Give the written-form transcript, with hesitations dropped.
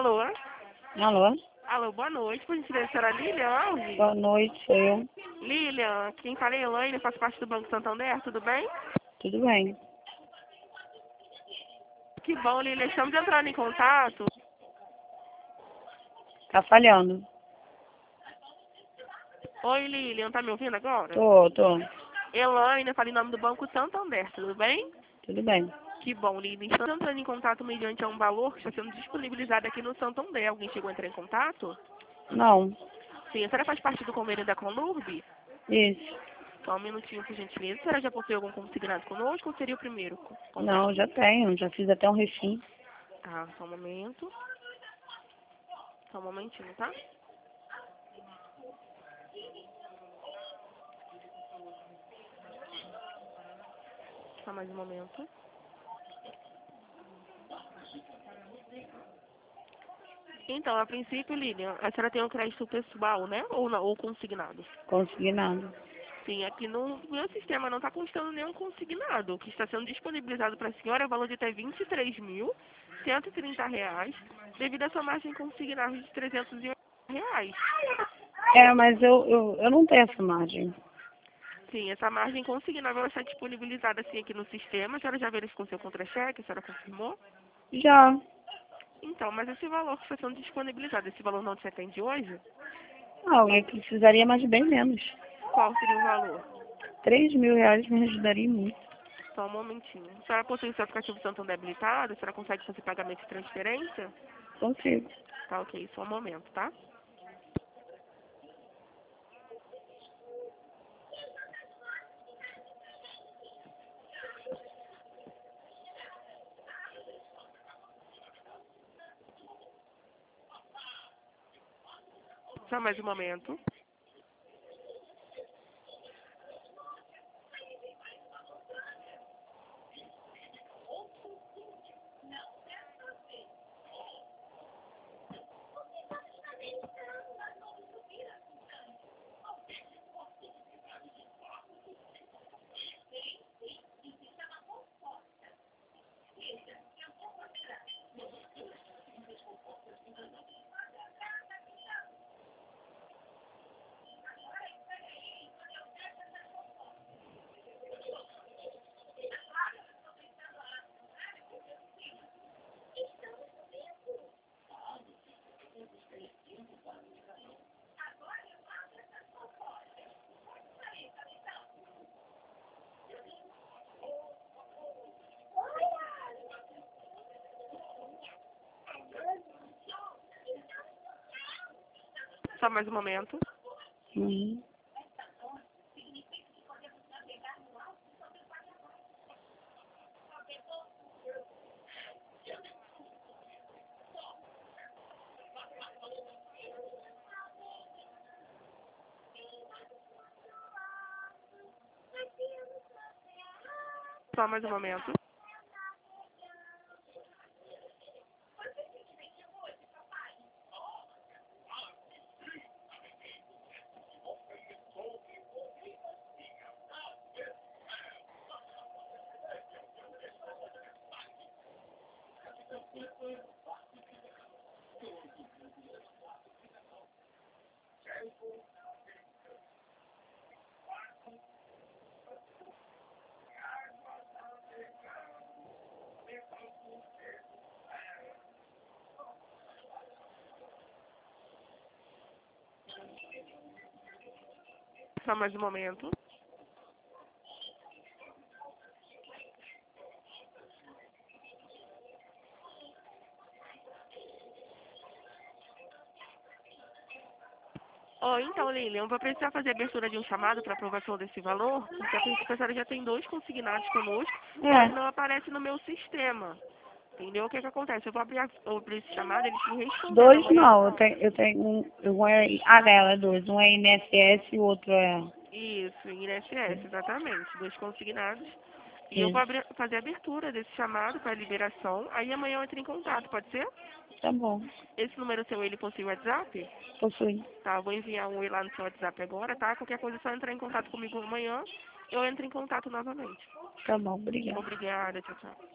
Alô? Alô? Alô, boa noite. Por gentileza, senhora Lilian Alves? Boa noite, sou eu. Lilian, quem fala é Elaine, faço parte do Banco Santander, tudo bem? Tudo bem. Que bom, Lilian. Estamos entrando em contato. Tá falhando. Oi, Lilian, tá me ouvindo agora? Tô. Elaine, fala em nome do Banco Santander, tudo bem? Tudo bem. Que bom, Lilian. Estamos entrando em contato mediante um valor que está sendo disponibilizado aqui no Santander. Alguém chegou a entrar em contato? Não. Sim, a senhora faz parte do convênio da Conurb? Isso. Só um minutinho, por gentileza. A senhora já possui algum consignado conosco ou seria o primeiro contato? Não, já tenho. Já fiz até um refim. Tá, só um momento. Só um momentinho, tá? Só mais um momento. Então, a princípio, Lilian, a senhora tem um crédito pessoal, né? Ou não, ou consignado? Consignado. Sim, aqui no meu sistema não está constando nenhum consignado. O que está sendo disponibilizado para a senhora é o valor de até R$ 23.130, devido à sua margem consignada de R$ 380. É, mas eu não tenho essa margem. Sim, essa margem consignável ela está disponibilizada assim aqui no sistema. A senhora já verificou seu contra-cheque? A senhora confirmou? Já. Então, mas esse valor que está sendo disponibilizado, esse valor não te atende hoje? Não, eu precisaria mais bem menos. Qual seria o valor? R$ 3.000 me ajudaria muito. Só um momentinho. A senhora possui o seu aplicativo Santander habilitado? A senhora consegue fazer pagamento de transferência? Consigo. Tá ok, só um momento, tá? Só mais um momento. Só mais um momento. Uhum. Só mais um momento. Só mais um momento. Oh, então, Lilian, eu vou precisar fazer a abertura de um chamado para aprovação desse valor, porque a princípio a senhora já tem 2 consignados conosco, mas não É. aparece no meu sistema. Entendeu? O que acontece? Eu vou abrir esse chamado, eles me respondendo 2 amanhã. não. Eu tenho um é. Ah, dela, 2. Um é INSS e o outro é. Isso, INSS, exatamente. 2 consignados. E eu vou Isso. fazer a abertura desse chamado para liberação. Aí amanhã eu entro em contato, pode ser? Tá bom. Esse número seu, ele possui WhatsApp? Possui. Tá, eu vou enviar um oi lá no seu WhatsApp agora, tá? Qualquer coisa é só entrar em contato comigo amanhã. Eu entro em contato novamente. Tá bom, obrigada. Obrigada, tchau, tchau.